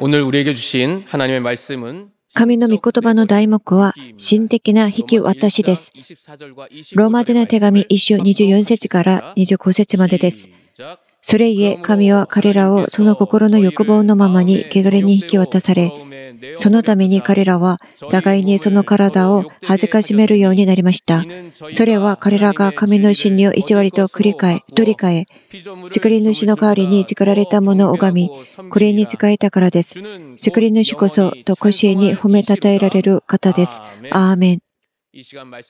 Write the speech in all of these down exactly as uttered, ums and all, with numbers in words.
오늘 우리에게 주신 하나님의 말씀은 神の御言葉の題目は、心的な引き渡しです。ローマ人の手紙いっ章にじゅうよん節からにじゅうご節までです。それゆえ、神は彼らをその心の欲望のままに汚れに引き渡され、そのために彼らは互いにその体を恥ずかしめるようになりました。それは彼らが神の真理を偽りと繰り返、取り替え、作り主の代わりに作られたものを拝み、これに仕えたからです。作り主こそ、とこしえに褒めたたえられる方です。アーメン。御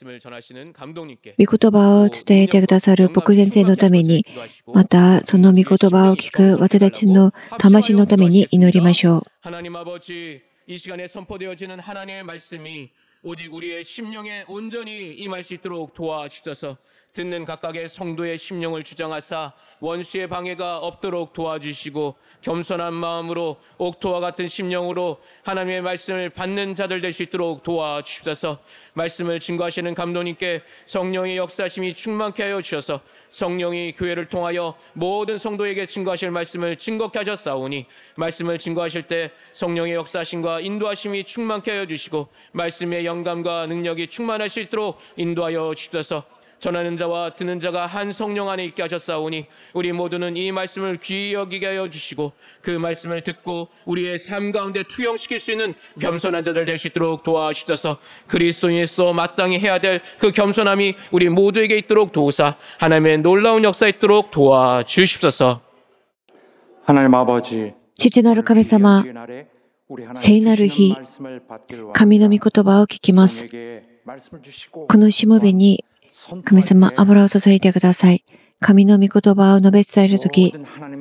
言葉を伝えてくださる牧先生のために、またその御言葉を聞く私たちの魂のために祈りましょう。 이 시간에 선포되어지는 하나님의 말씀이 오직 우리의 심령에 온전히 임할 수 있도록 도와주셔서 듣는 각각의 성도의 심령을 주장하사 원수의 방해가 없도록 도와주시고 겸손한 마음으로 옥토와 같은 심령으로 하나님의 말씀을 받는 자들 될 수 있도록 도와주십소서. 말씀을 증거하시는 감독님께 성령의 역사심이 충만케 하여 주셔서 성령이 교회를 통하여 모든 성도에게 증거하실 말씀을 증거케 하셨사오니 말씀을 증거하실 때 성령의 역사심과 인도하심이 충만케 하여 주시고 말씀의 영감과 능력이 충만할 수 있도록 인도하여 주십소서. 전하는 자와 듣는 자가 한 성령 안에 있게 하셨사오니 우리 모두는 이 말씀을 귀히 여기게 하여 주시고 그 말씀을 듣고 우리의 삶 가운데 투영시킬 수 있는 겸손한 자들 될 수 있도록 도와주셔서 그리스도인으로서 마땅히 해야 될 그 겸손함이 우리 모두에게 있도록 도우사 하나님의 놀라운 역사 있도록 도와주십소서. 하나님 아버지, 父なる神様、聖なる日、神の御言葉を聞きます。このしもべに神様、油を注いでください。神の御言葉を述べ伝えるとき、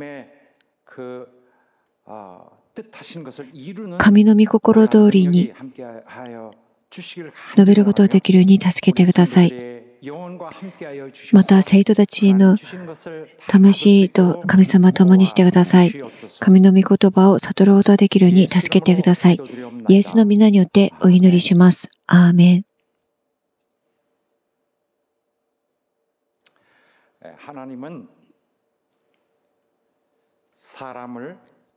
神の御心通りに述べることができるように助けてください。また、生徒たちの魂と神様と共にしてください。神の御言葉を悟ることができるように助けてください。イエスの皆によってお祈りします。アーメン。 하나님은 사람을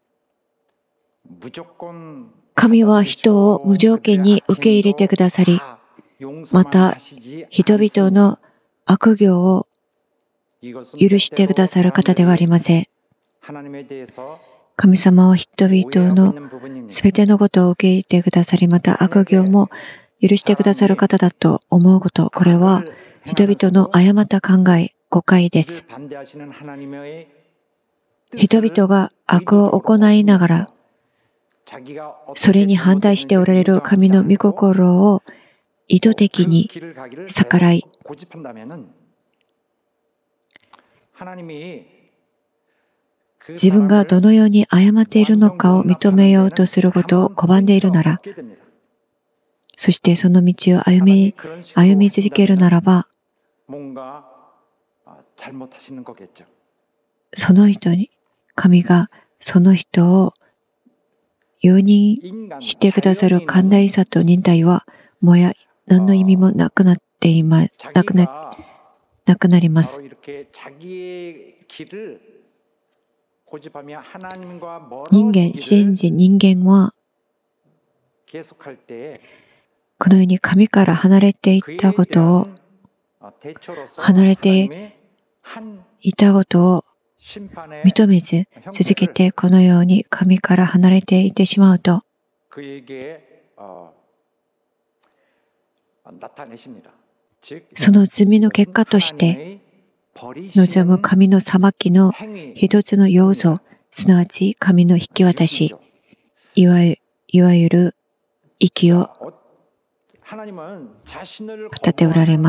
무조건 神は人を無条件に受け入れてくださり、また人々の悪行を許してくださる方ではありません。神様は人々のすべてのことを受け入れてくださり、また悪行も許してくださる方だと思うこと、これは人々の誤った考え、誤解です。人々が悪を行いながら、それに反対しておられる神の御心を意図的に逆らい、自分がどのように誤っているのかを認めようとすることを拒んでいるなら、そしてその道を歩み、歩み続けるならば、その人に、神がその人を容認してくださる寛大さと忍耐は、もや何の意味もなくなっていま、なくな、なくなります。人間、自然人、人間は、このように神から離れていったことを、離れていたことを認めず続けてこのように神から離れていってしまうと、その罪の結果として望む神の裁きの一つの要素、すなわち神の引き渡し、いわゆる、いわゆる息を語っておられます。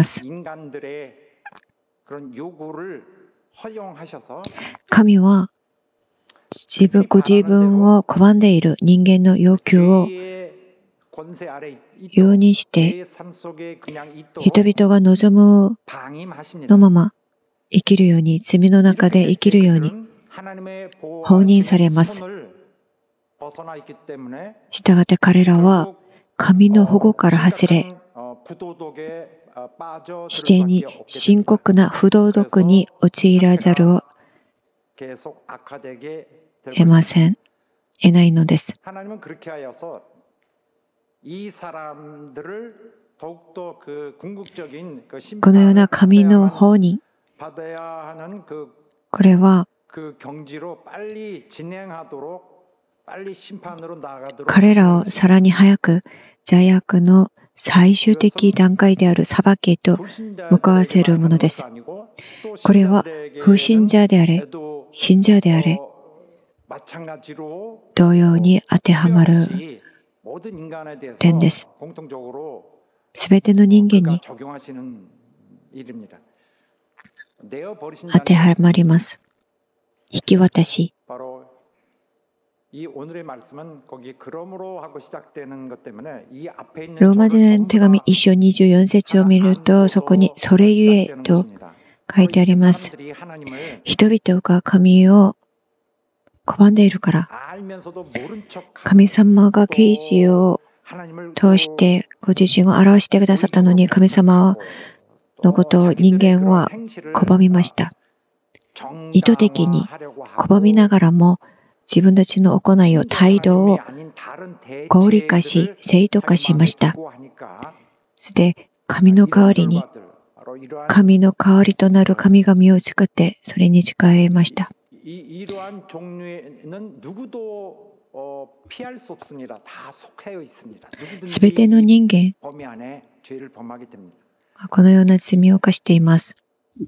神は自分、ご自分を拒んでいる人間の要求を容認して、人々が望むのまま生きるように、罪の中で生きるように放任されます。したがって彼らは神の保護から外れ、自然に深刻な不道徳に陥らざるを得ません。 得ないのです。 하나님은 그렇게 하여서 이 사람들을 더욱더 그 궁극적인 그 このような 심판을 神の 받아야만 方に、 받아야 하는 그 これは 그 경지로 빨리 진행하도록 빨리 심판으로 나가도록 彼らをさらに早く罪悪の最終的段階である裁きへと向かわせるものです。これは不信者であれ、信者であれ、同様に当てはまる点です。すべての人間に当てはまります。引き渡し。 이 오늘의 말씀은 거기 그러므로 하고 시작되는 것 때문에 이 앞에 있는 ローマ人への手紙一章にじゅうよん節を見ると、そこにそれゆえと書いてあります。人々が神を拒んでいるから、神様が啓示を通してご自身を表してくださったのに、神様のことを人間は拒みました。意図的に拒みながらも、自分たちの行いを、態度を合理化し、正当化しました。そして、神の代わりに、神の代わりとなる神々を作って、それに仕えました。すべての人間、このような罪を犯しています。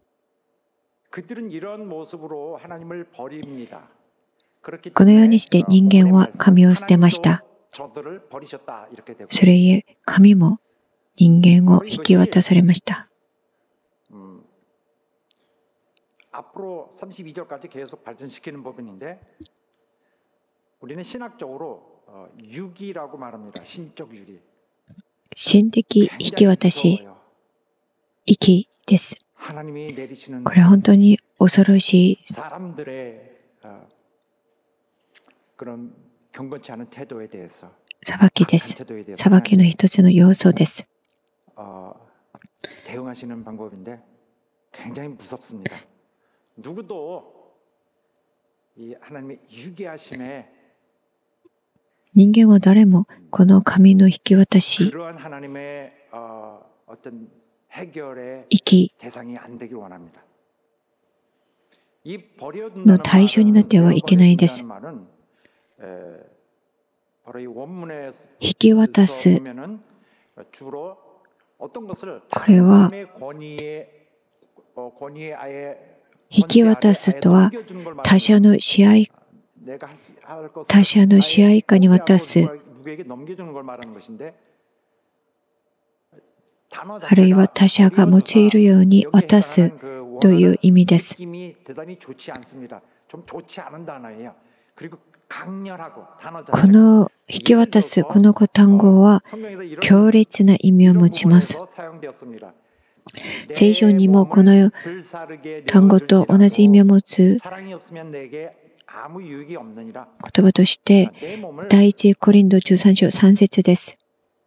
このようにして人間は神を捨てました。それゆえ、神も人間を引き渡されました。 앞으로 삼십이 절까지 계속 발전시키는 부분인데 우리는 신학적으로 유기라고 말합니다. 신적 유기. 神的引き渡し、息です。これは本当に恐ろしい。裁きです。裁きの一つの要素です。 대응하시는 방법인데 굉장히 무섭습니다. 누구도 이 하나님의 유기하심에 人間は誰もこの神の引き渡し、 그러한 하나님의 어, 어떤 해결의 生き 대상이 안 되길 원합니다. 이 の対象になってはいけないです。 引き渡す。これは引き渡すとは他者の支配他者の支配下に渡す、あるいは他者が用いるように渡すという意味です。この引き渡すこの単語は強烈な意味を持ちます。聖書にもこの単語と同じ意味を持つ言葉として第一コリントじゅうさん章さん節です。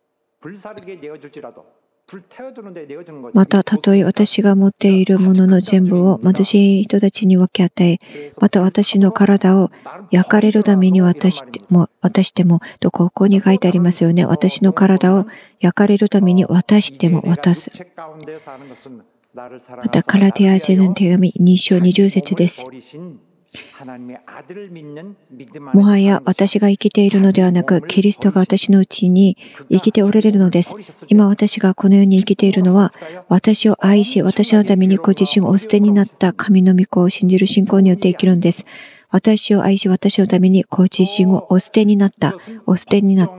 また、たとえ私が持っているものの全部を貧しい人たちに分け与え、また私の体を焼かれるために渡しても、渡しても、とここに書いてありますよね。私の体を焼かれるために渡しても渡す。また、ガラティア人の手紙に章にじゅう節です。もはや私が生きているのではなく、キリストが私のうちに生きておられるのです。今私がこの世に生きているのは、私を愛し、私のためにご自身をお捨てになった神の御子を信じる信仰によって生きるのです。私を愛し、私のためにご自身をお捨てになった、お捨てになった。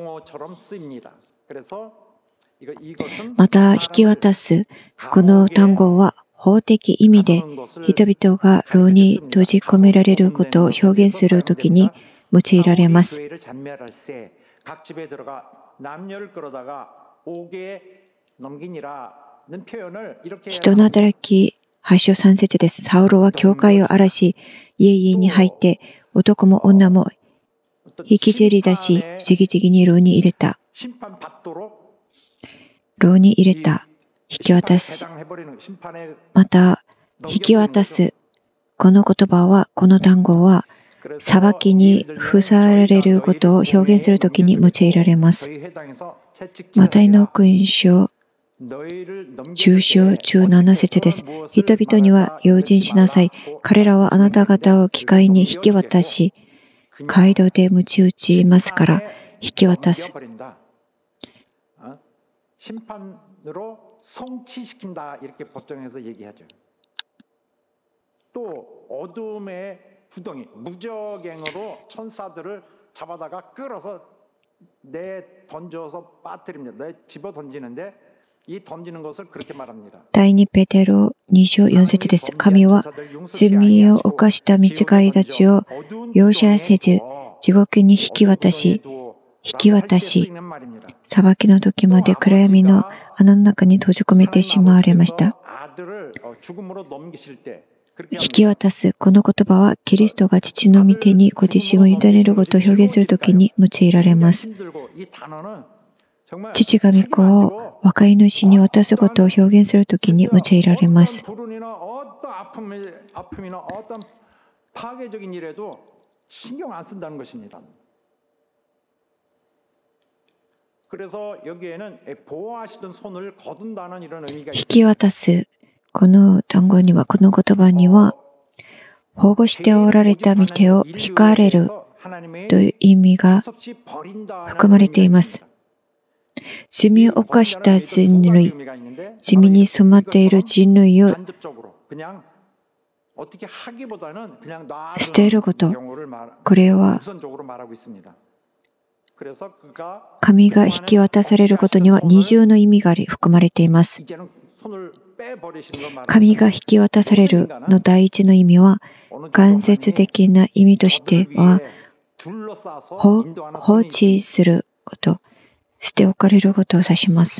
また、引き渡す、この単語は、法的意味で人々が牢に閉じ込められることを表現するときに用いられます。人の働きはち章さん節です。サウロは教会を荒らし、家々に入って男も女も引きずり出し、次々に牢に入れた。牢に入れた。引き渡す。また、引き渡す。この言葉は、この単語は、 裁きに付されることを表現するときに用いられます。マタイの福音書じゅう章じゅうなな節です。人々には用心しなさい。彼らはあなた方を機械に引き渡し、街道で鞭打ちますから引き渡す。 심판으로 성취시킨다 이렇게 보통해서 얘기하죠. 또 어둠의 구덩이 무적행으로 천사들을 잡아다가 끌어서 내 던져서 빠뜨립니다. 내 집어 던지는데 이 던지는 것을 그렇게 말합니다. 第二ペテロに章よん節です。神は罪を犯した見つかりたちを容赦せず地獄に引き渡し引き渡し裁きの時まで暗闇の穴の中に閉じ込めてしまわれました。引き渡すこの言葉はキリストが父の御手にご自身を委ねることを表現するときに用いられます。父が御子を若い主に渡すことを表現するときに用いられます。 引き渡すこの単語にはこの言葉には保護しておられた御手を引かれるという意味が含まれています。罪を犯した人類、罪に染まっている人類を捨てること、これは神が引き渡されることには二重の意味が含まれています。神が引き渡されるの第一の意味は、間接的な意味としては、放置すること、捨て置かれることを指します。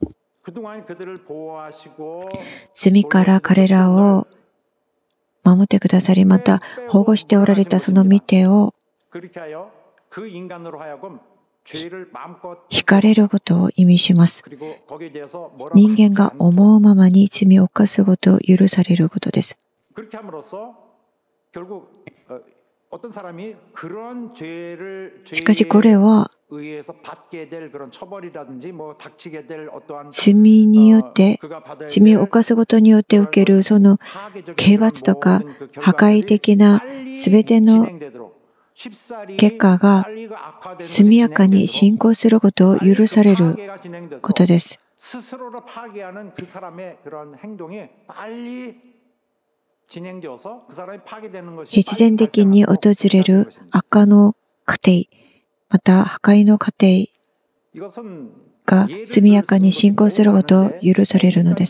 罪から彼らを守ってくださり、また保護しておられたその御手を引かれることを意味します。人間が思うままに罪を犯すことを許されることです。しかしこれは罪によって罪を犯すことによって受けるその刑罰とか破壊的なすべての結果が速やかに進行することを許されることです。必然的に訪れる悪化の過程、また破壊の過程が速やかに進行することを許されるのです。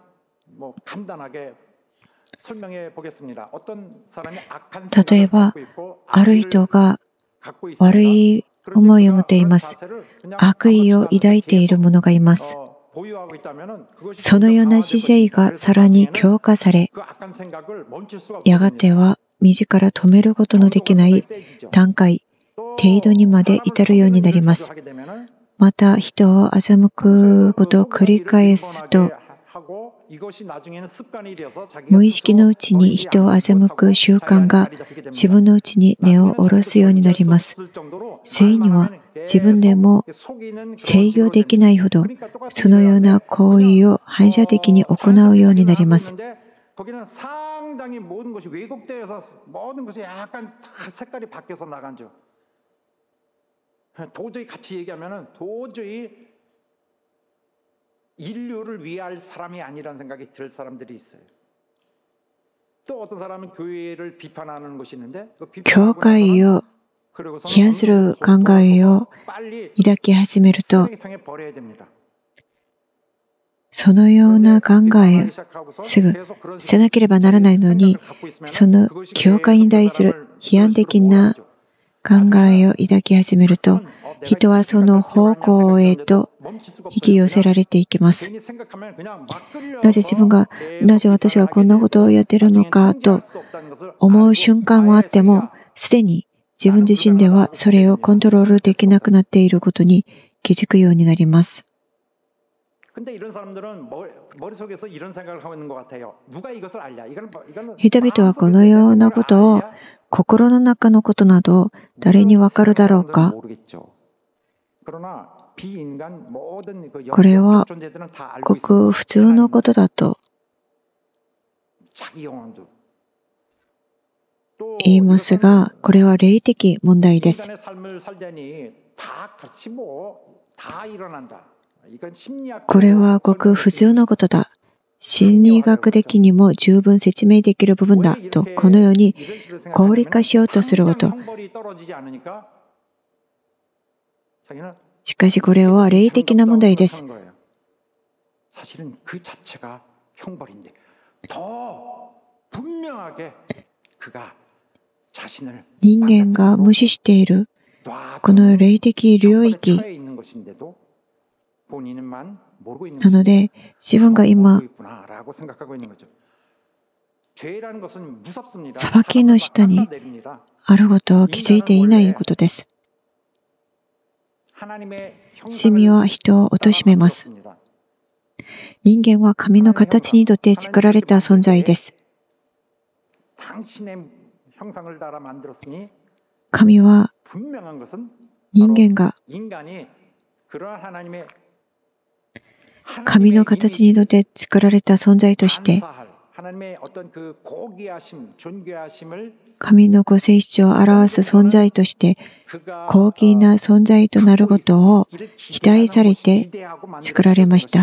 例えば、ある人が悪い思いを持っています。悪意を抱いている者がいます。そのような姿勢がさらに強化され、やがては自ら止めることのできない段階、程度にまで至るようになります。また、人を欺くことを繰り返すと、無意識のうちに人を欺く習慣が自分のうちに根を下ろすようになります。ついには自分でも制御できないほどそのような行為を反射的に行うようになります。 인류를 위할 사람이 아니라는 생각이 들 사람들이 있어요. 또 어떤 사람은 교회를 비판하는 것이 있는데 그 教会を批判する考えを抱き始めると、そのような考えをすぐ捨てなければならないのに、その教会に対する批判的な考えを抱き始めると、人はその方向へと引き寄せられていきます。なぜ自分が、なぜ私がこんなことをやっているのかと思う瞬間はあっても、すでに自分自身ではそれをコントロールできなくなっていることに気づくようになります。 人々はこのようなことを、心の中のことなど誰にわかるだろうか。これはごく普通のことだと言いますが、これは霊的問題です。これはごく普通のことだ。心理学的にも十分説明できる部分だと、このように合理化しようとすること。しかしこれは霊的な問題です。人間が無視しているこの霊的領域なので、自分が今裁きの下にあることを気づいていないことです。罪は人を貶めます。人間は神の形にとって作られた存在です。神は人間が神の形にとって作られた存在として、神のご性質を表す存在として、高貴な存在となることを期待されて作られました。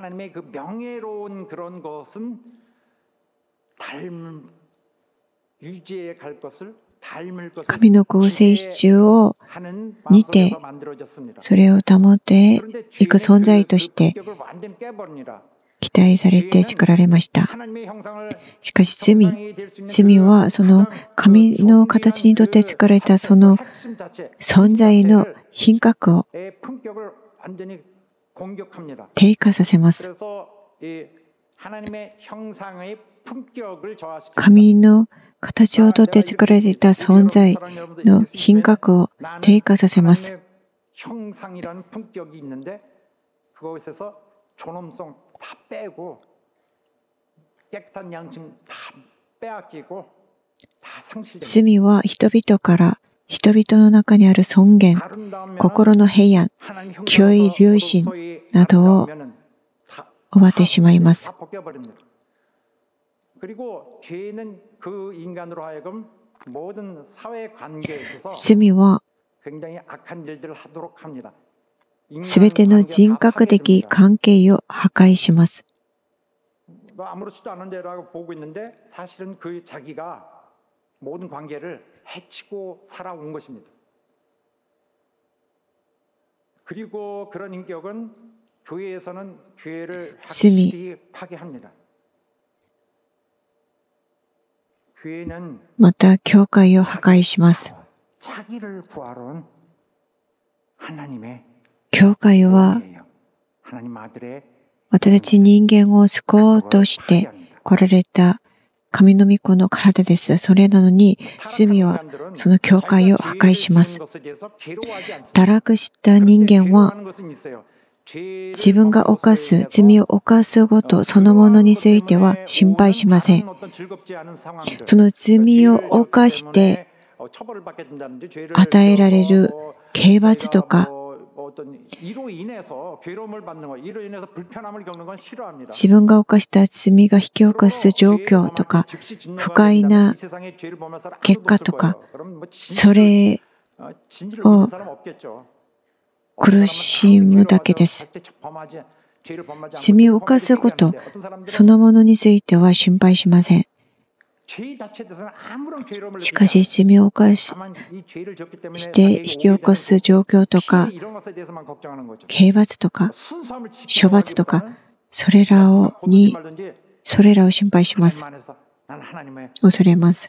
神のご性質を似て、それを保っていく存在として期待されて作られました。しかし罪、罪はその神の形にとって作られたその存在の品格を低下させます。神の形をとって作られた存在の品格を低下させます。罪は人々から人々の中にある尊厳、心の平安、敬意良心などを奪ってしまいます。罪はすべての人格的関係を破壊します。罪、また教会を破壊します。教会は私たち人間を救おうとして来られた神の御子の体です。それなのに罪はその教会を破壊します。堕落した人間は自分が犯す罪を犯すことそのものについては心配しません。その罪を犯して与えられる刑罰とか自分が犯した罪が引き起こす状況とか不快な結果とかそれを苦しむだけです。罪を犯すことそのものについては心配しません。しかし罪を犯して引き起こす状況とか刑罰とか処罰とかそれらをにそれらを心配します。恐れます。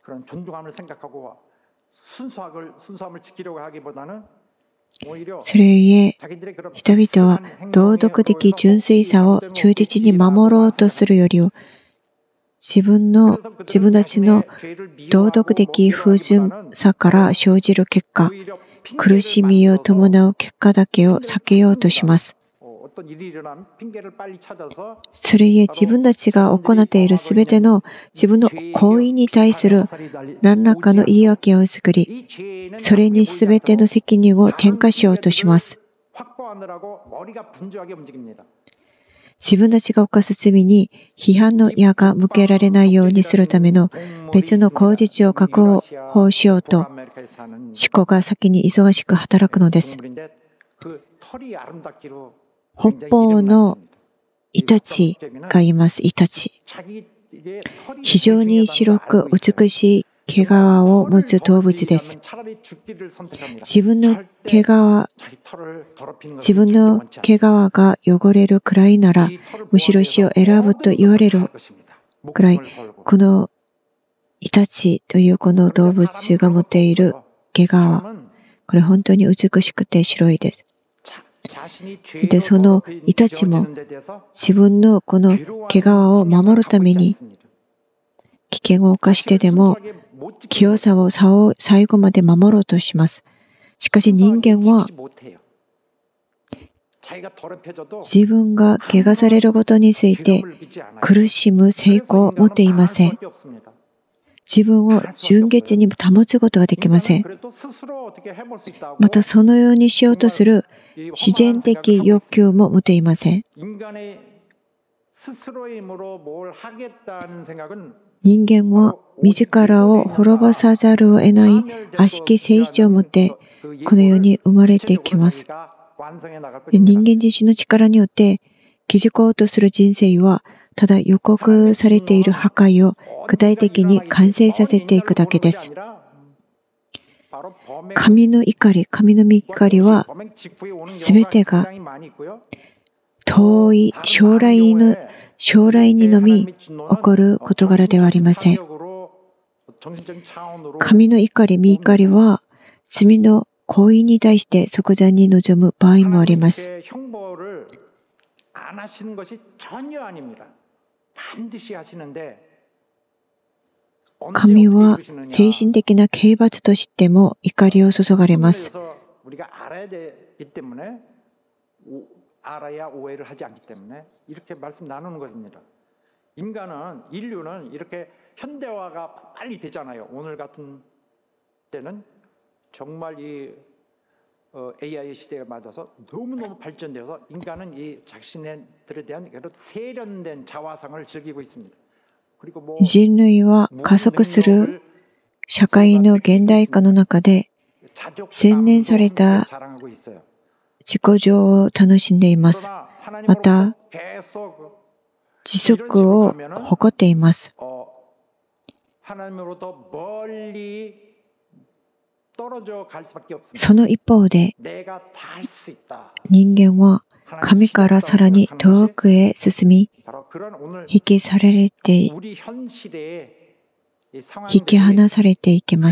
それゆえ人々は道徳的純粋さを忠実に守ろうとするよりを自分の自分たちの道徳的不純さから生じる結果、苦しみを伴う結果だけを避けようとします。 それゆえ自分たちが行っているすべての自分の行為に対する何らかの言い訳を作り、それにすべての責任を転嫁しようとします。自分たちが犯す罪に批判の矢が向けられないようにするための別の口実を確保しようと、思考が先に忙しく働くのです。北方のイタチがいます。イタチ。非常に白く美しい毛皮を持つ動物です。自分の毛皮、自分の毛皮が汚れるくらいなら、むしろ死を選ぶと言われるくらい、このイタチというこの動物が持っている毛皮、これ本当に美しくて白いです。で、そのイタチも自分のこの毛皮を守るために危険を冒してでも清さを最後まで守ろうとします。しかし人間は自分が怪我されることについて苦しむ成功を持っていません。自分を純潔に保つことができません。またそのようにしようとする自然的欲求も持っていません。人間は自らを滅ぼさざるを得ない悪しき性質を持ってこの世に生まれてきます。人間自身の力によって築こうとする人生はただ予告されている破壊を具体的に完成させていくだけです。神の怒り、神の御怒りはすべてが遠い将来の将来にのみ起こる事柄ではありません。神の怒り、御怒りは罪の行為に対して即座に臨む場合もあります。神は精神的な刑罰としても怒りを注がれます。 에이아이 시대에 맞아서 너무너무 발전되어서 인간은 이 자신들에 대한 세련된 자화상을 즐기고 있습니다. 人類は加速する社会の現代化の中で洗練された自己情を楽しんでいます。また自足を誇っています。その一方で人間は神からさらに遠くへ進み、引き去られて、引き離されていきます。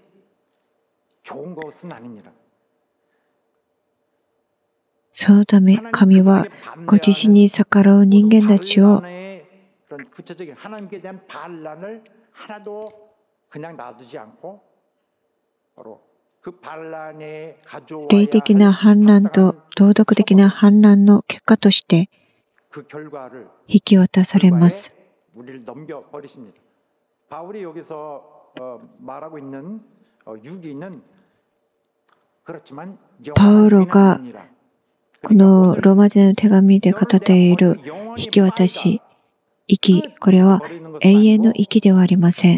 そのため神はご自身に逆らう人間たちを霊的な反乱と道徳的な反乱の結果として引き渡されます。パウロがこのローマ人の手紙で語っている引き渡し、息、これは永遠の息ではありません。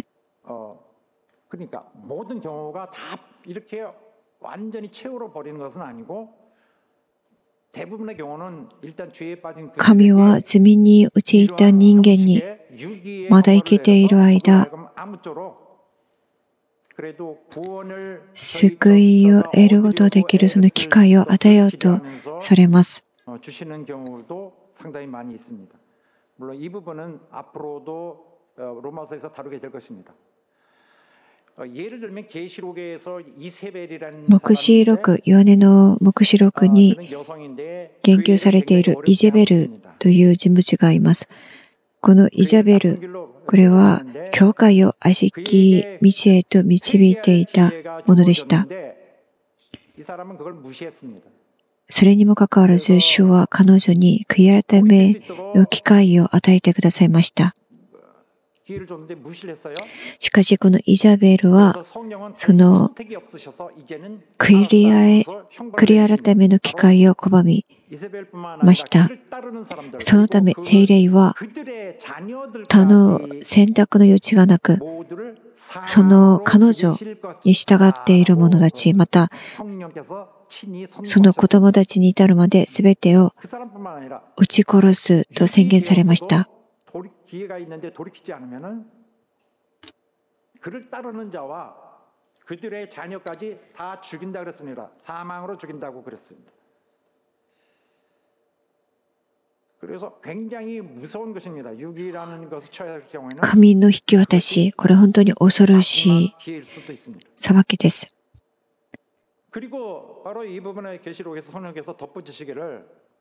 神は罪に陥った人間にまだ生きている間、救いを得ることができるその機会を与えようとされます。黙示録、ヨハネの黙示録に言及されているイゼベルという人物がいます。このイゼベル、これは教会を悪しき道へと導いていたものでした。 それにもかかわらず、主は彼女に悔い改めの機会を与えてくださいました。しかし、このイザベルは、その悔い改めの機会を拒みました。そのため、聖霊は他の選択の余地がなく、その彼女に従っている者たち、またその子供たちに至るまで全てを撃ち殺すと宣言されました。神の引き渡し、これ本当に恐ろしい裁きです。 그리고 바로 이 부분에 계시록에서 성령께서 덧붙이시기를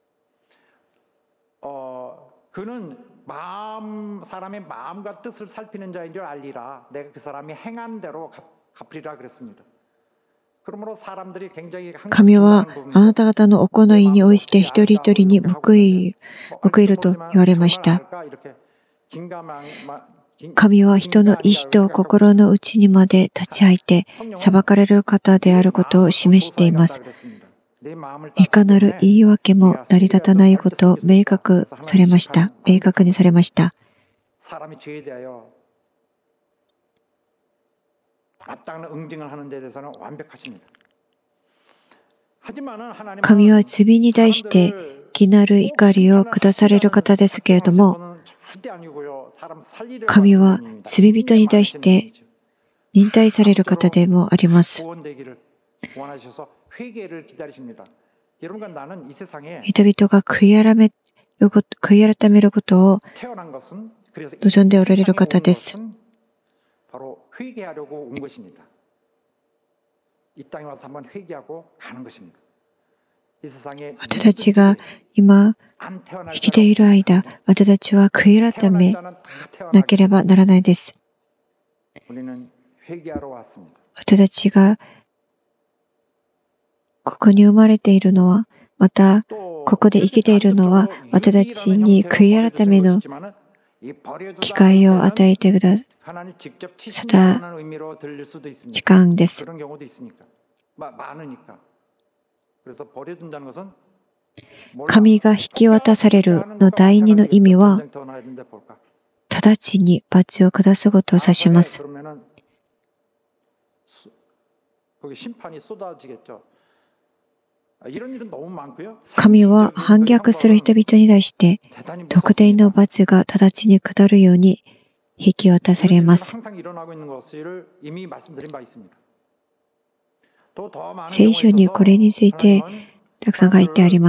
어 그는 마음 사람의 마음과 뜻을 살피는 자인 줄 알리라. 내가 그 사람이 행한 대로 갚으리라 그랬습니다. 그러므로 사람들이 굉장히 神はあなた方の行いに応じて一人一人に報いると言われました。神は人の意志と心の内にまで立ち入って裁かれる方であることを示しています。いかなる言い訳も成り立たないことを明確されました。明確にされました。神は罪に対して気なる怒りを下される方ですけれども、神は罪人に対して忍耐される方でもあります。人々が悔い改めること、悔い改めることを望んでおられる方です。私たちが今生きている間、私たちは悔い改めなければならないです。私たちがここに生まれているのは、またここで生きているのは、私たちに悔い改めの機会を与えてくださった時間です。神が引き渡されるの第二の意味は、直ちに罰を下すことを指します。神は反逆する人々に対して特定の罰が直ちに下るように引き渡されます。聖書にこれについてたくさん書いてあります。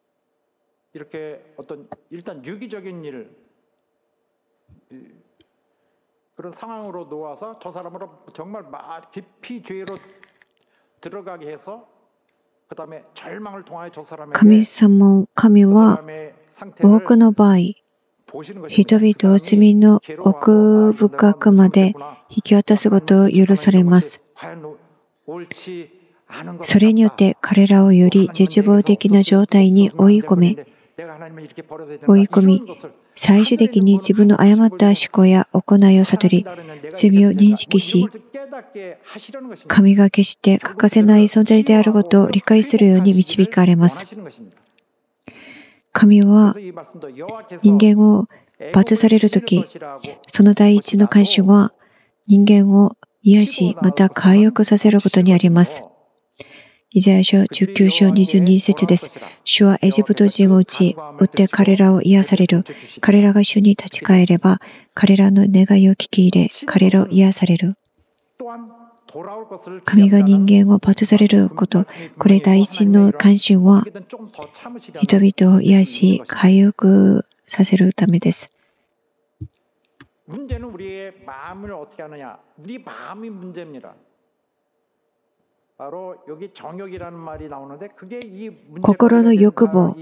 神様、神は多くの場合、人々を罪の奥深くまで引き渡すことを許されます。それによって彼らをより絶望的な状態に追い込め、追い込み、最終的に自分の誤った思考や行いを悟り、罪を認識し、神が決して欠かせない存在であることを理解するように導かれます。神は人間を罰されるとき、その第一の関心は人間を癒し、また回復させることにあります。イザヤ書じゅうきゅう章にじゅうに節です。主はエジプト人を打ち、打って彼らを癒される。彼らが主に立ち返れば、彼らの願いを聞き入れ、彼らを癒される。神が人間を罰されること、これ第一の関心は、人々を癒し、回復させるためです。心の欲望。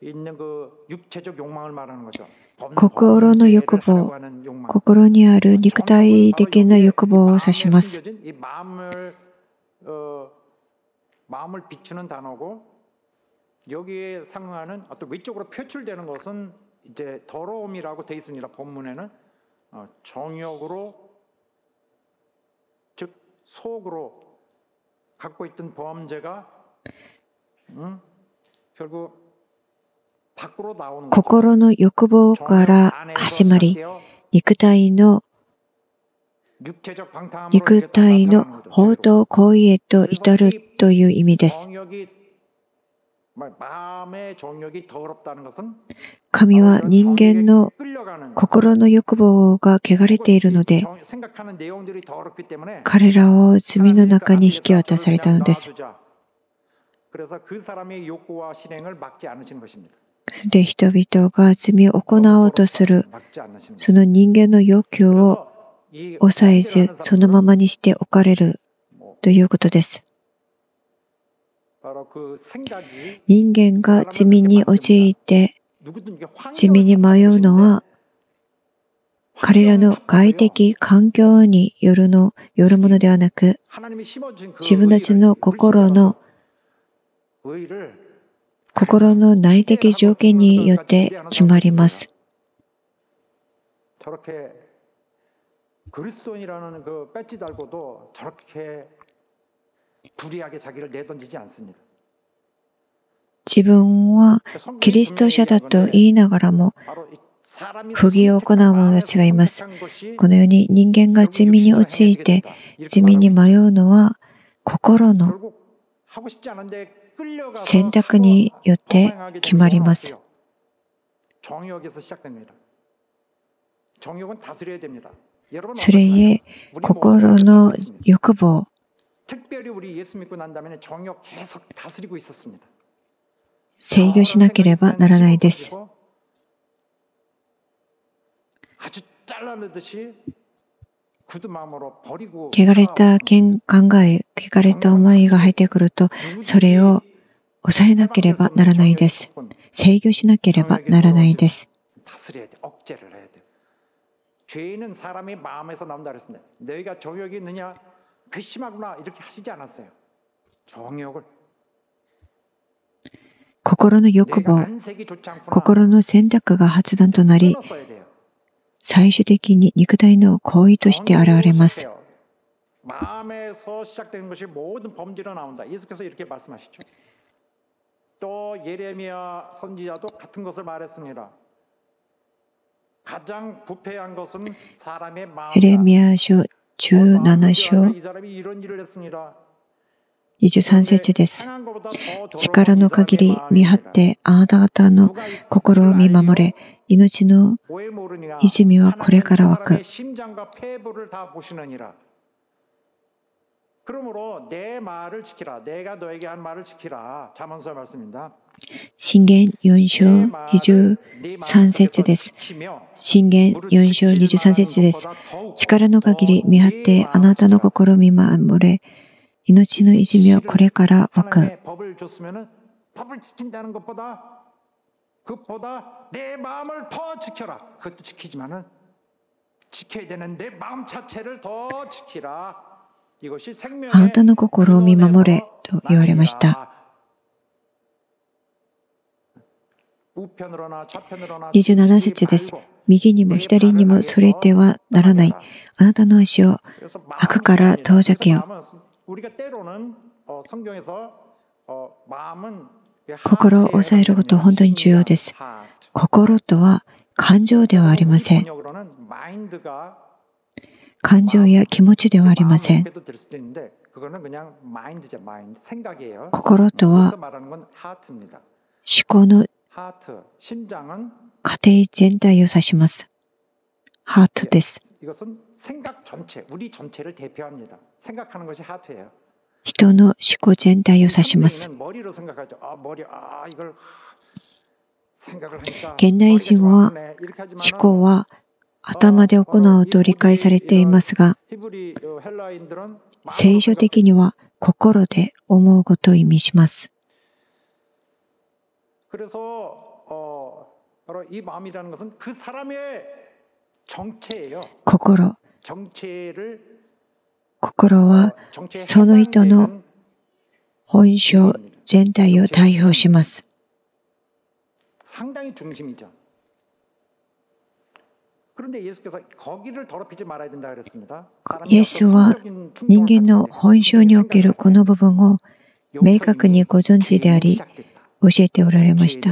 있는 그 육체적 욕망을 말하는 거죠. 心の欲望、 범죄를 하려고 하는 욕망. 心にある肉体的な欲望を指します。 이 마음을 어, 마음을 비추는 단어고 여기에 상응하는 어떤 외적으로 표출되는 것은 이제 더러움이라고 되어 있습니다. 본문에는 어, 정욕으로 즉 속으로 갖고 있던 범죄가 음, 결국 밖으로 나오는 거죠. 心の欲望から始まり、肉体の 육체적 방탕함으로 肉体の報道行為へと至るという意味です。 정욕이 마음의 정욕이 더럽다는 것은 神は人間の 끌려가는 心の欲望が汚れているので、 생각하는 내용들이 더럽기 때문에 彼らを罪の中に引き渡されたのです。 그래서 그 사람의 욕구와 실행을 막지 않으시는 것입니다. で、人々が罪を行おうとする、 막지 않으십니다. その人間の欲求を抑えず、そのままにしておかれるということです。 바로 그 생각이 人間が罪に陥って、 누구든지 罪に迷うのは、彼らの外的環境によるの、よるものではなく、 하나님이 심어준 그 自分たちの心の 의를 心の内的条件によって決まります。 저렇게 그리스도인이라는 그 배지 달고도 저렇게 불의하게 자기를 내던지지 않습니다. 自分はキリスト者だと言いながらも、 바로 이 사람이 不義を行う者たちがいます。このように人間が罪に陥って、罪に迷うのは、心の 결국 하고 싶지 않은데 끌려가서 選択によって決まります。 정욕에서 시작됩니다. 정욕은 다스려야 됩니다. 여러분 それゆえ、心の欲望、 특별히 우리 예수 믿고 난 다음에는 정욕 계속 다스리고 있었습니다. 制御しなければならないです。 아주 잘라내듯이 굳은 마음으로 버리고 汚れた考え、汚れた思いが入ってくると、それを抑えなければならないです。制御しなければならないです。 다스려야 돼. 억제를 해야 돼. 죄는 사람의 마음에서 나온다 그랬습니다. 너희가 정욕이 있느냐? 괘씸하구나 이렇게 하시지 않았어요. 정욕을 心の欲 내가 望、 안색이 좋지 않구나. 心の選択が発断となり、 끊었어야 돼요. 最終的に肉体の行為として現れます。 마음에서 시작되는 것이 모든 범죄로 나온다. 예수께서 이렇게 말씀하시죠. 또 예레미야 선지자도 같은 것을 말했습니다. 가장 부패한 것은 사람의 エレ 마음이다. ミヤ書じゅうなな章 이 사람이 이런 일을 했습니다. にじゅうさん節です。 행한 것보다 더 더러운 力の限り 이 사람의 見張ってあなた方の心を見守れ、命の 왜 모르냐? 泉はこれから湧く。 하나님은 그 사람의 심장과 폐부를 다 보시느니라. 그러므로 내 말을 지키라. 내가 너에게 한 말을 지키라. 잠언서의 말씀입니다. 箴言よん章にじゅうさん節です。箴言よん章にじゅうさん節です。力の限り見張ってあなたの心を見守れ、命の泉はこれから湧く。 하나님의 법을 줬으면은 법을 지킨다는 것보다 그보다 내 마음을 더 지켜라. 그것도 지키지만은 지켜야 되는 내 마음 자체를 더 지키라. 이것이 あ 생명의 なたの心を見守れと言われました。 우편으로나 좌편으로나 にじゅうなな節です。右にも左にもそれてはならない。あなたの足を 그래서 悪から遠ざけよ。 마음은 우리가 때로는 어, 성경에서 어, 마음은 心を抑えることは本当に重要です。心とは感情ではありません。 번역으로는 마인드가 感情や気持ちではありません。 마음도 될 수도 있는데 그거는 그냥 마인드죠. 마인드 생각이에요. 心とは 그래서 말하는 건 하트입니다. 思考の 하트 심장은 過程全体を指します。ハートです。 이것은 생각 전체, 우리 전체를 대표합니다. 생각하는 것이 하트예요. 人の思考全体を指します。 머리로 생각하죠. 아, 머리, 아, 이걸 생각을 하니까 現代人は思考は頭で行うと理解されていますが、 히브리 어, 헬라인들은 聖書的には心で思うことを意味します。 그래서 바로 이 마음이라는 것은 그 사람의 정체예요. 心。 정체를 心は 정체에 その人の 해당되는 本性全体を代表します。 상당히 중심이죠. 그런데 예수께서 거기를 더럽히지 말아야 된다 그랬습니다. イエスは人間の本性におけるこの部分を明確にご存知であり、教えておられました。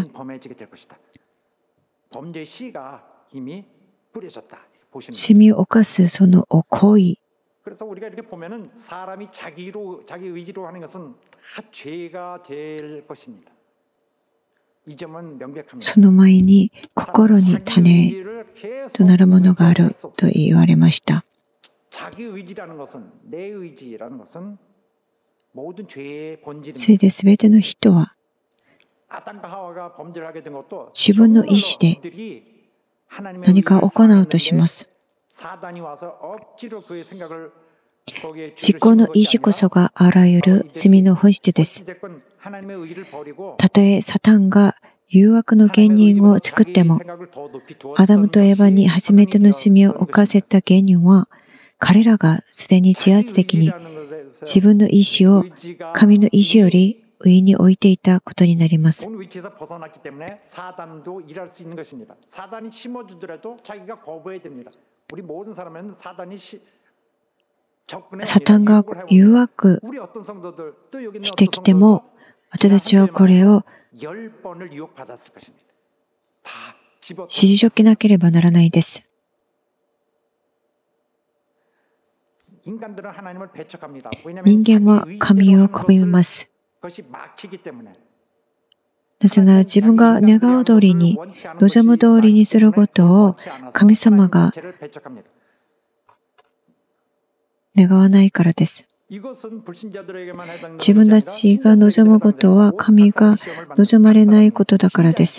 범죄의 씨가 이미 뿌려졌다. 보시면 罪を犯すその行為、 그래서 우리가 이렇게 보면은 사람이 자기로 자기 의지로 하는 것은 다 죄가 될 것입니다. 이 점은 명백합니다. その前に心に種となるものがあると言われました。 자기 의지라는 것은 내 의지라는 것은 모든 죄의 それ 본질입니다. で全ての人は 아담과 하와가 범죄를 하게 된 것도 自分の意志で 그들이 하나님의 何か 의를 行おうとします。 사단이 와서 억지로 그의 생각을 거기에 自己の意志こそがあらゆる罪の本質です。 어찌됐건 하나님의 의를 버리고 たとえサタンが誘惑の原因を作っても、アダムとエヴァに初めての罪を犯せた原因は、彼らがすでに自発的に自分の意志を神の意志より上に置いていたことになります。 본 위치에서 벗어났기 때문에 사단도 일할 수 있는 것입니다. 사단이 심어주더라도 자기가 거부해야 됩니다. 우리 모든 사람은 사단이 시, 접근해 サタンが誘惑 우리 어떤 성도들 또 여기 있는 して 어떤 きても、 성도들도 私たちはこれを 열 번을 유혹받았을 것입니다. 다 집어 退けなければならないです。 인간들은 하나님을 배척합니다. 왜냐하면 人間は 자기 神 의지대로 を 하는 拒みま 것을 す。 그것이 막히기 때문에 なぜなら自分が願う通りに、望む通りにすることを神様が願わないからです。 自分たちが望むことは神が望まれないことだからです。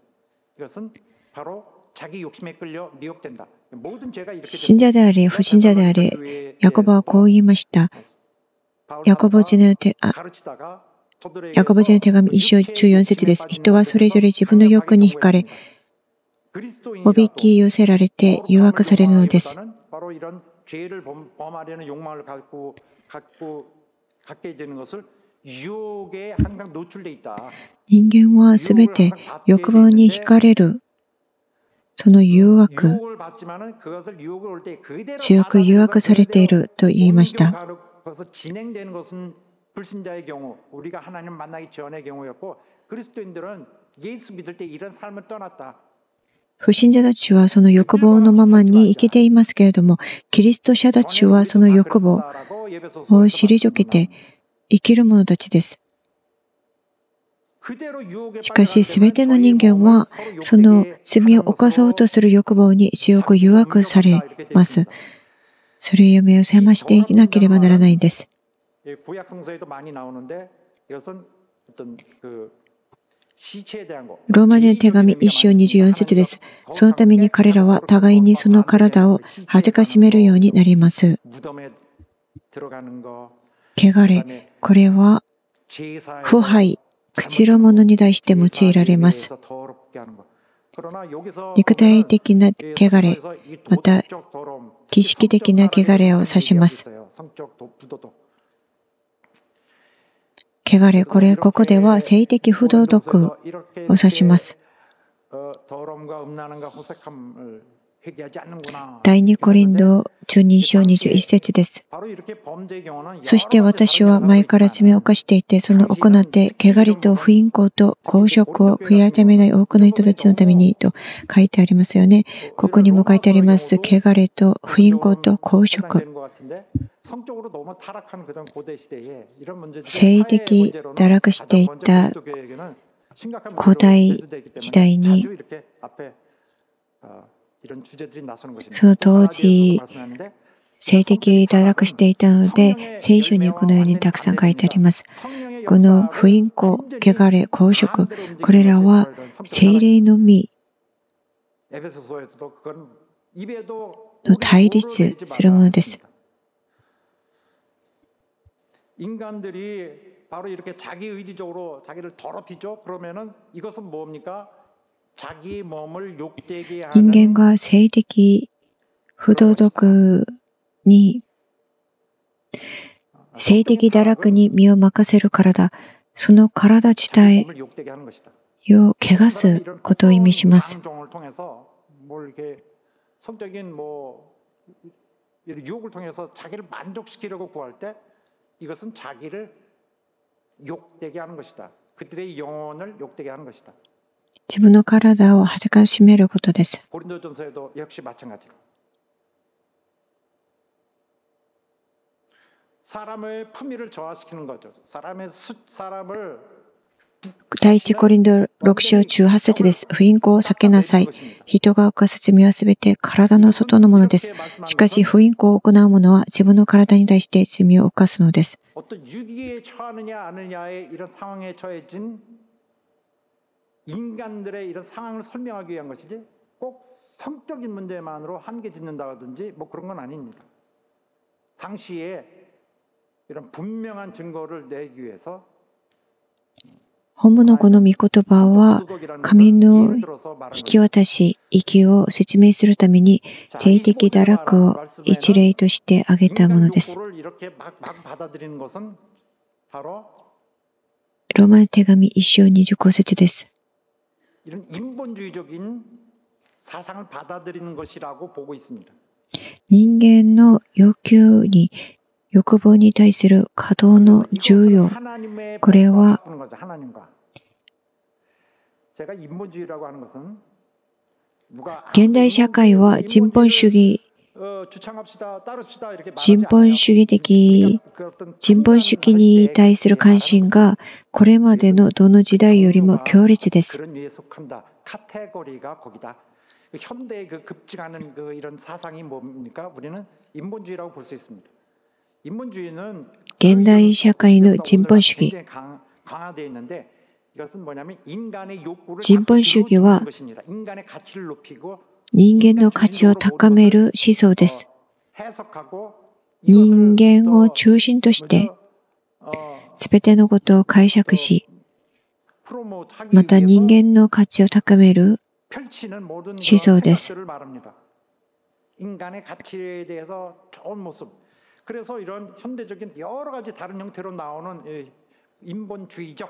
信者であれ、不信者であれ、ヤコブはこう言いました。ヤコブ人の手、あ、ヤコブ人の手紙一章じゅうよん節です。人はそれぞれ自分の欲に惹かれ、おびき寄せられて誘惑されるのです。 죄를 범하려는 욕망을 갖고 갖고 갖게 되는 것을 유혹에 항상 노출돼 있다. 人間はすべて欲望に惹かれる。その誘惑、強く誘惑されていると言いました。 진행되는 것은 불신자의 경우, 우리가 하나님 만나기 전의 경우였고, 그리스도인들은 예수 믿을 때 이런 삶을 떠났다. 不信者たちはその欲望のままに生きていますけれども、キリスト者たちはその欲望を退けて生きる者たちです。しかし、すべての人間はその罪を犯そうとする欲望に強く誘惑されます。それを目を覚ましていなければならないんです。 ローマ人の手紙一章にじゅうよん節です。そのために彼らは互いにその体を恥ずかしめるようになります。汚れ、これは腐敗、朽ちるものに対して用いられます。肉体的な汚れ、また儀式的な汚れを指します。汚れ、これ、ここでは性的不道徳を指します。第二コリントじゅうに章にじゅういち節です。そして私は前から罪を犯していて、その行って汚れと不淫行と公職を悔い改めない多くの人たちのためにと書いてありますよね。ここにも書いてあります。汚れと不淫行と公職。性的堕落していた古代時代に、その当時、性的堕落していたので、聖書にこのようにたくさん書いてあります。この不淫行、汚れ、公職、これらは聖霊のみの対立するものです。 인간들이 바로 이렇게 자기 의지적으로 자기를 더럽히죠. 그러면은 이것은 뭡니까? 자기 몸을 욕되게 人間 하는 が性的不道徳に、性的堕落に身を任せる体、その体自 자기 体 몸을 욕되게 하는 것이다. を汚すことを意味します。 방종을 통해서 뭘 이렇게 성적인 뭐 이런 유혹을 통해서 자기를 만족시키려고 구할 때 이것은 자기를 욕되게 하는 것이다. 그들의 영혼을 욕되게 하는 것이다. 自分の体を恥ずかしめることです。 고린도전서에도 역시 마찬가지로 사람의 품위를 저하시키는 거죠. 사람의 수, 사람을 第一コリントろく章じゅうはち節です。不淫行を避けなさい。人が犯す罪はすべて体の外のものです。しかし不淫行を行う者は自分の体に対して罪を犯すのです。 어떤 유기에 처하느냐 아느냐의 이런 상황에 처해진 인간들의 이런 상황을 설명하기 위한 것이지 꼭 성적인 문제만으로 한계 짓는다든지 뭐 그런 건 아닙니다. 당시에 이런 분명한 증거를 내기 위해서 本物語の御言葉は神の引き渡し、息を説明するために性的堕落を一例として挙げたものです。 욕구를 이렇게 막, 막 받아들이는 것은 바로 ローマの手紙いち章にじゅうご節です。 이런 인본주의적인 사상을 받아들이는 것이라고 보고 있습니다. 人間の欲求に、欲望に対する稼働の重要、 하나님의 これは 바꾸는 거죠. 하나님과. 제가 인본주의라고 하는 것은 누가 現代社会は人本主義、 어, 주창합시다, 따릅시다 이렇게 人 말하지 本 않아요. 主義的、 그 어떤 人本主義に対する関心がこれまでのどの時代よりも強烈です。 그런 류에 속한다. 카테고리가 거기다. 그 현대의 그 급증하는 그 이런 사상이 뭡니까? 우리는 인본주의라고 볼 수 있습니다. 인본주의는 現代社会の人本主義、 굉장히 강, 강화되어 있는데 이것은 뭐냐면 인간의 욕구를 人本主義は 높이는 것입니다. 인간의 가치를 높이고 人間の価値を高める思想です。 해석하고 人間を中心として 어, すべてのことを解釈し、 프로모트하기 また人 위해서 間の価値を高める 펼치는 모든 思想です。 생각들을 말합니다. 인간의 가치에 대해서 좋은 모습. 그래서 이런 현대적인 여러 가지 다른 형태로 나오는 인본주의적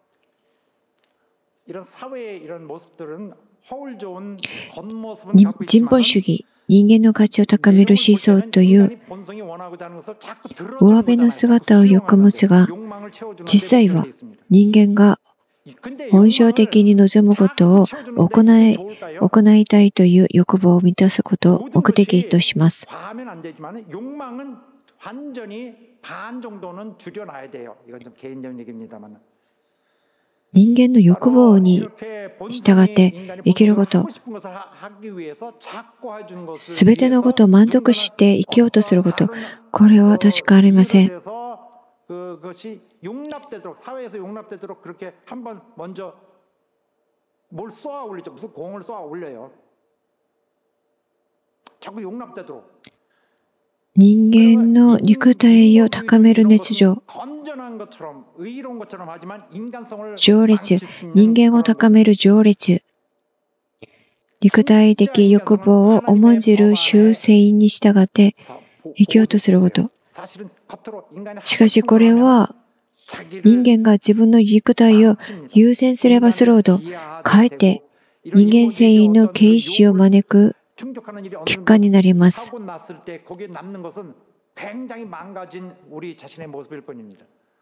이런 사회의 이런 모습들은 허울 좋은 겉모습은 に 갖고 人本 있지만 主義、人間の価値を高める思想という 인간이 본성이 원하고자 하는 것을 자꾸 上 들어주는 辺の 거잖아요. 姿をよく持つが、 욕망을 채워주는 実際は 데 있습니다. 人間が 근데 本性的に望むことを 자꾸 行 채워주는데 い、 이게 좋을까요? 行いたいという欲望を満たすことを目的とします。 과하면 안 되지만 욕망은 완전히 반 정도는 줄여놔야 돼요. 이건 좀 개인적인 얘기입니다만. 人間の欲望に従って生きること、すべてのことを満足して生きようとすること、これは確かありません。 그것이 용납되도록 사회에서 용납되도록 그렇게 한번 먼저 뭘 쏘아 올리죠. 무슨 공을 쏘아 올려요. 자꾸 용납되도록. 人間の肉体を高める熱情、 건전한 것처럼 의로운 것처럼 하지만 인간성을 情熱、 망칠 수 있는 人間を 그런 高める情熱、肉体的欲望を重んじる習性に従って生きようとすること。 사실은 겉으로 인간의 しかしこれは 자기를 人間が自分の肉体を優先すればするほど、かえって人間性の軽視を招く 충족하는 일이 어느 結果になります。 하고 났을 때 거기에 남는 것은 굉장히 망가진 우리 자신의 모습일 뿐입니다.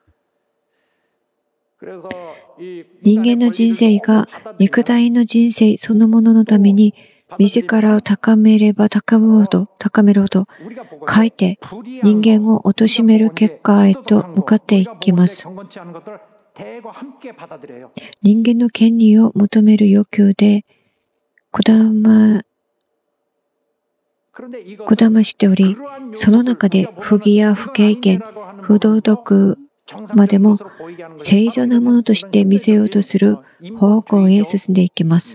그래서 이 人間の人生が肉体の人生そのもののために自らを高めれば高めるほど、高めるほど、かえって人間を貶める結果へと向かっていきます。 人間の権利を求める欲求でこだま、こだましており、その中で不義や不経験、不道徳までも正常なものとして見せようとする方向へ進んでいきます。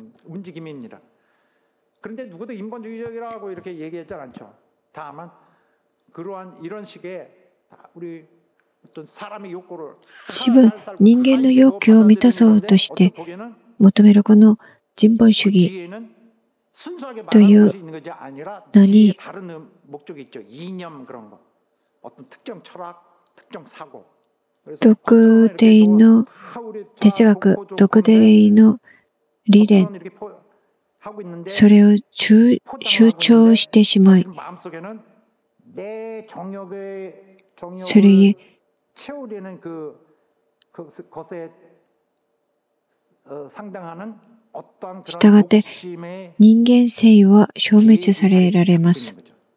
그런데 누구도 인본주의적이라고 이렇게 얘기하지 않죠. 다만 그러한 이런 식의 우리 어떤 사람의 욕구를 自分、人間の欲求を満たそうとして求めるこの人本主義 뒤에는 순수하게 또 말하는 유- 것이 있는 것이 아니라 너니- 뒤에 다른 음- 목적이 있죠. 이념 그런 거. 어떤 특정 철학, 특정 사고. 그래서 特定の 다 우리 哲学、 좌, 特定の理念、 겉으로는 이렇게 포- 하고 있는데 それを中主張してしまい、 사실 마음속에는 내 정욕의 それゆえ 정욕을 채우려는 그, 그 것에 어, 상당하는 어떠한 従 그런 って 욕심의 人間性は消滅されられます。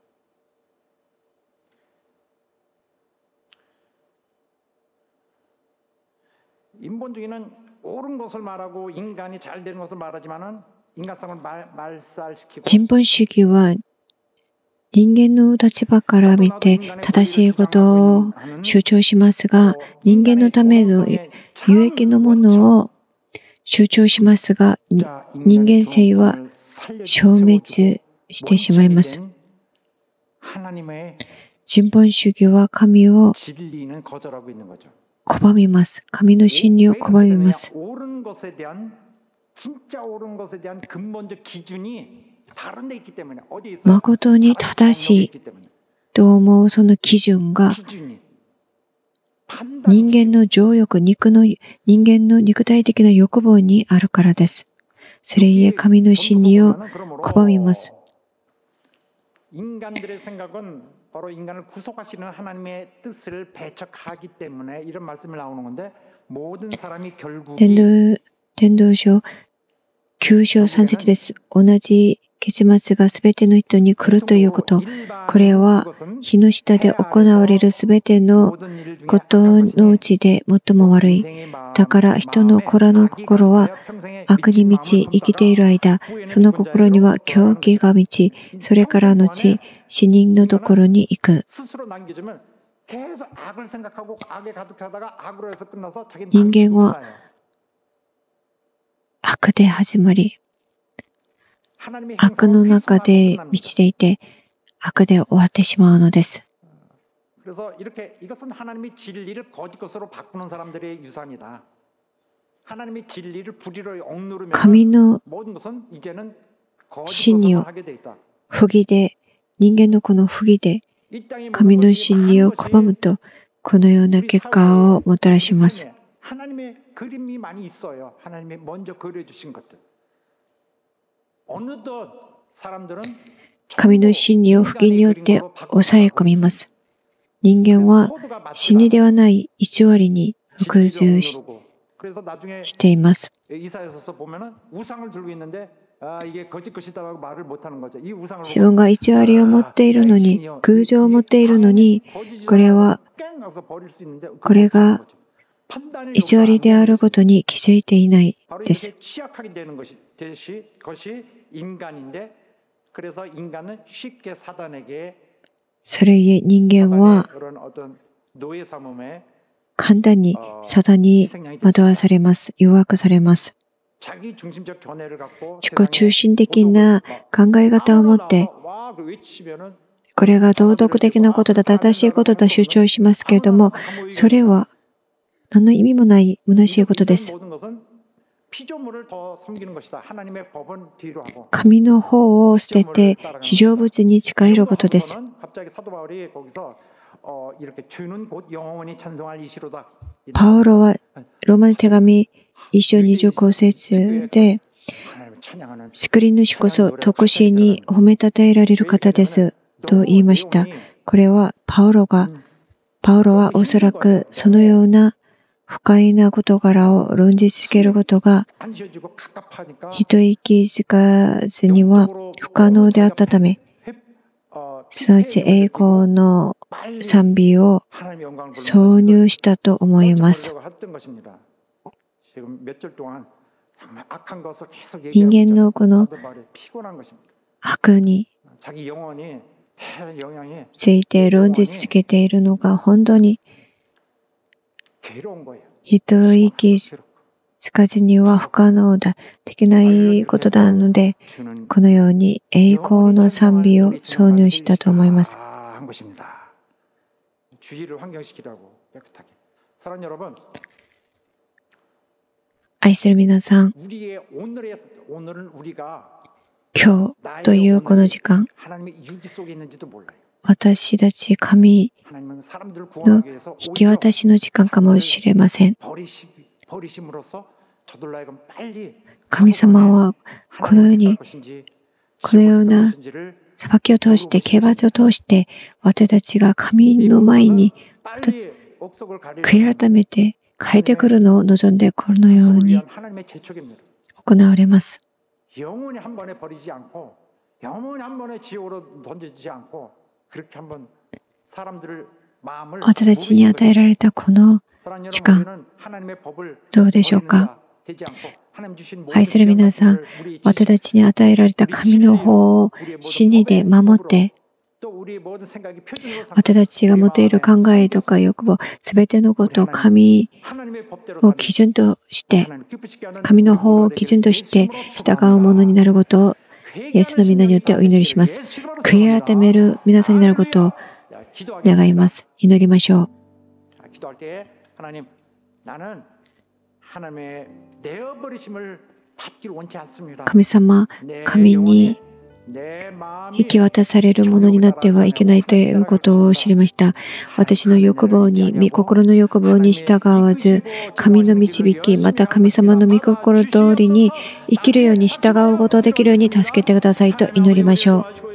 인본주의는 옳은 것을 말하고 인간이 잘 되는 것을 말하지만은 인간성을 말, 말살시키고 人本主義は人間の立場から見て正しいことを主張しますが、人間のための有益のものを主張しますが、 자, 人間性は 존엄성을 살려 消滅してしまいます。 원천이 된 하나님의 人本主義は神を 진리는 거절하고 있는 거죠. 拒みます。神の真理を拒みます。 옳은 것에 대한 진짜 옳은 것에 대한 근본적 기준이 다른 데 있기 때문에 어디 있어요? 誠に正しい 있기 때문에 と思うその基準が 기준이 판단 人間の情欲、肉の人間の肉体的な欲望にあるからです。それゆえ神の真理を拒みます。 인간들의 생각은 바로 인간을 구속하시는 하나님의 뜻을 배척하기 때문에 이런 말씀이 나오는 건데 모든 사람이 伝 결국이 道、伝道書きゅう章さん節です。同じ結末がすべての人に来るということ。これは日の下で行われるすべてのことのうちで最も悪い。だから人の子らの心は悪に満ち生きている間、その心には狂気が満ち、それから後、死人のところに行く。 스스로 남겨주면 계속 악을 생각하고 악에 가득하다가 악으로 해서 끝나서 자기는 인간과 망치고 살아요. 悪で始まり、 하나님의 悪の 행성은 中で 훼손하고 満 끝납니다. ちていて、悪で終わってしまうのです。 그래서 이렇게 이것은 하나님의 진리를 거짓 것으로 바꾸는 사람들의 유산이다. 하나님의 진리를 불의로 억누르면 神の 모든 것은 이제는 거짓 진리요. 것을 하게 돼 있다. 不義で、人間のこの不義で、 이 땅의 神 모든 の 것이 真理を 많은 拒む 것이 と、このような 우리 結果を 사회에, もたら 우리 します。 삶에 하나님의 그림이 많이 있어요. 하나님이 먼저 그려주신 것들. 어느덧 사람들은 神の真理を不義によって抑え込みます。人間は真理ではない偽りに服従し 그래서 나중에 しています。 이사야서서 보면은 우상을 들고 있는데 아 이게 거짓 것이다라고 말을 못하는 거죠. 이 우상을 自分が偽りを持っているのに、偶像を持っているのに、これは、これが偽りであることに気づいていないです。 취약하게 되는 것이 것이 것이 인간인데 그래서 인간은 쉽게 사단에게 それゆえ人間は 그런 어떤 노예 삼음에 簡単にサタンに惑わされます。誘惑されます。 자기 중심적 견해를 갖고 自己中心的な考え方を持って、 와 그 외치면은 これが道徳的なことだ、正しいことだ主張しますけれども、それは何の意味もない虚しいことです。 모든 것은 피조물을 더 섬기는 것이다. 하나님의 법은 뒤로 하고 神の方を捨てて非常物に近いることです。 갑자기 사도 바울이 거기서 어 이렇게 주는 곧 영원히 찬송할 이시로다. パウロはローマの手紙一章二十五節で、 하나님을 찬양하는 救い主こそ常しに褒めたたえられる方ですと言いました。これはパウロが、パウロはおそらくそのような不快な事柄を論じ続けることが 안 지어지고 갑갑하니까 一息つかずには不可能であったため、 어 すなわち栄光の 빨리 賛美を 하나님의 영광을 挿入したと思います。 했던 것입니다. 지금 몇 절 동안 정말 악한 것을 계속 人 얘기하고 間のこの 사도 바울이 피곤한 것입니다. 悪に 자기 영혼이 대한 영향이 ついて論じ続けているのが本当に 괴로운 거예요. 一息つかずには不可能だ、できないことなので、 주는 このように栄光の賛美を挿入したと思います。 한 것입니다. 주의를 환경시키라고 깨끗하게. 사랑하는 여러분, 愛する皆さん、 우리의 오늘의 오늘은 우리가 今日というこの時間、 하나님의 유기 속에 있는지도 몰라요. 私たち神 하나님은 사람들을 の 구원하기 위해서 引き渡しの時間かもしれません。 버리시, 버리심으로써 저들로 하여금 빨리 神様はこのように、このような裁きを通して、刑罰を通して、私たちが神の前に悔い改めて変えてくるのを望んで、このように行われます。 영원히 한 번에 버리지 않고 영원히 한 번에 지옥으로 던지지 않고 그렇게 한번 사람들을 마음을 私たちに与えられたこの時間、どうでしょうか。愛する皆さん、私たちに与えられた神の法を真理で守って、私たちが持っている考えとか欲望、すべてのことを神を基準として、神の法を基準として従うものになることを、イエスの皆によってお祈りします。悔い改める皆さんになることを願います。祈りましょう。 神様、神に引き渡されるものになってはいけないということを知りました。私の欲望に、御心の欲望に従わず、神の導き、また神様の御心通りに生きるように従うことができるように助けてくださいと祈りましょう。